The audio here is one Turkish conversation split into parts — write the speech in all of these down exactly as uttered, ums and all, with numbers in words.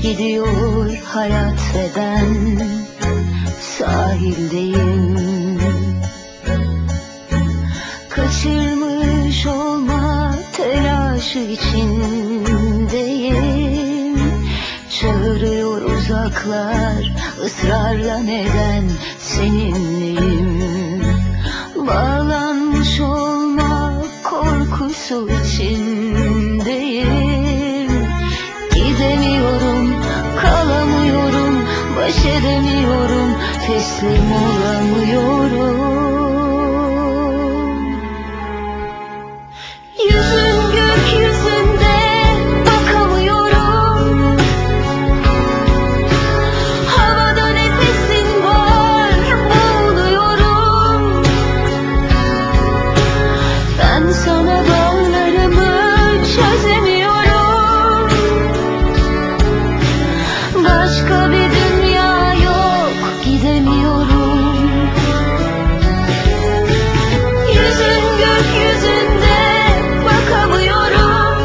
Gidiyor hayat ve ben sahildeyim. Kaçırmış olma telaşı içindeyim. Çağırıyor uzaklar ısrarla, neden seninleyim. Bağlanmış olma korkusu içindeyim. Gidemiyorum, kalamıyorum, baş edemiyorum, teslim olamıyorum. Yüzün gökyüzünde, bakamıyorum. Havada nefesin var, boğuluyorum. Ben sana bağlarımı çözemiyorum. Başka bir dünya yok, gidemiyorum. Yüzün gökyüzünde, bakamıyorum.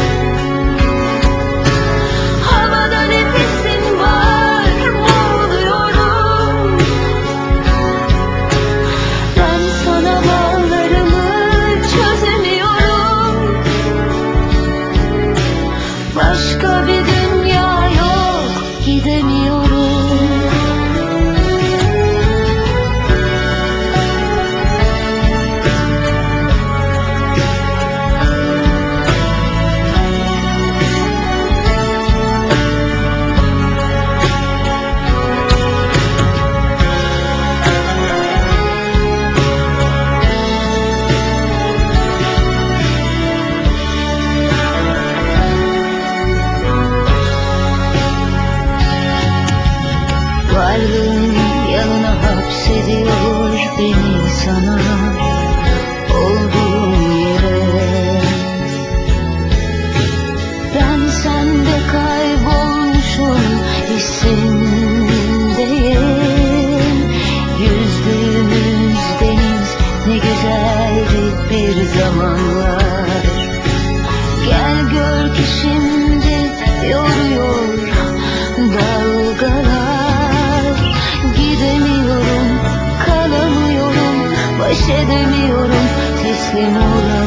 Havada nefesin var, boğuluyorum. Ben sana bağlarımı çözemiyorum. Başka bir dünya yok, gidemiyorum. Varlığın yanına hapsediyor beni sana, olduğum yere. Ben sende kaybolmuşum, hissindeyim. Yüzdüğümüz deniz ne güzeldi bir zamanlar. Gel gör ki şimdi yoruyor dalgalar. Gidemiyorum, kalamıyorum, baş edemiyorum, teslim olamıyorum.